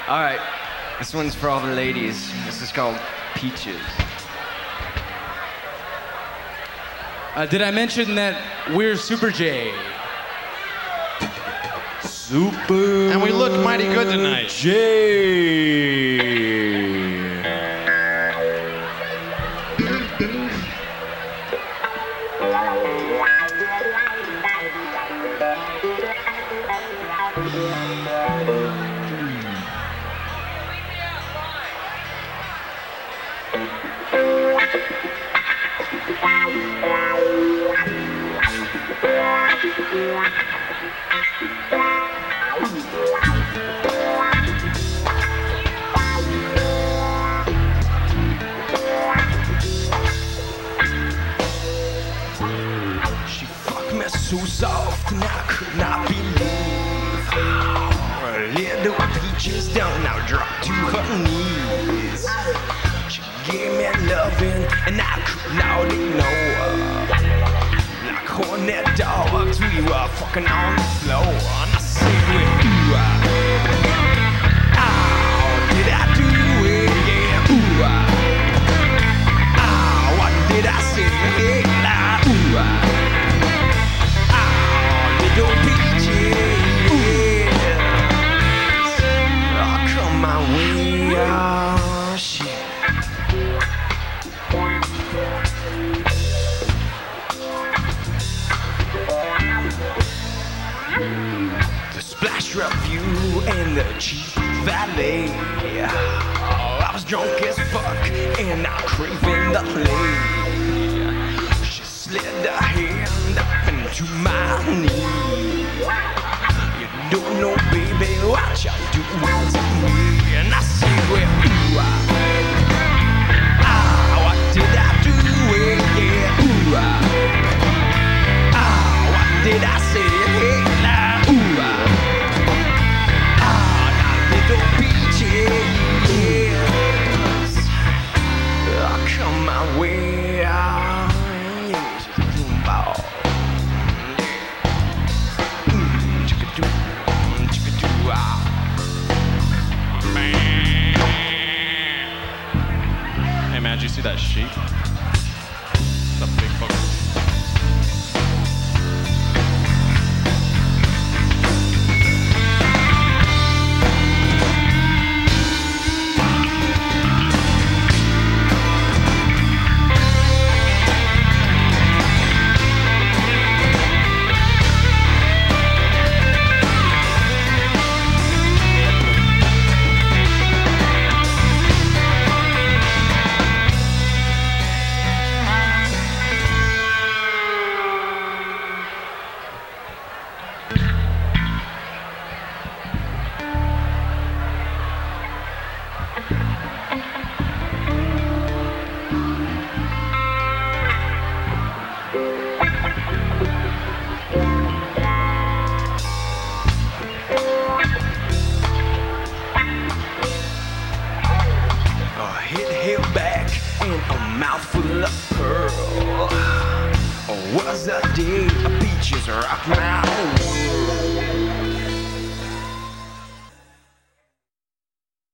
All right, this one's for all the ladies. This is called Peaches. Did I mention that we're Super J? Super. And we look mighty good tonight. J. She fucked me so soft and I could not believe her little peaches down now dropped to her knees. She gave me loving and I could not ignore. Like hornet dogs, we were fucking on the floor. And I said, ooh, oh, did I do it? Yeah, ooh, oh, what did I say? Yeah, ooh, oh, little peaches, oh, come my way, oh, shit. The splash review in the cheap valet. Oh, I was drunk as fuck and I'm craving the play. She slid her hand up into my knee. You don't know, baby, what you're doing to me. And I said, well, ooh, what did I do? Yeah, ooh, what did I say? Hey, nah, ooh, now little peaches, come my way, yeah, she's a boom ball. Chicka-doo, Hey man, did you see that sheep? It's a big fucker. hit back and a mouthful of pearl. Was a day peaches rock my world.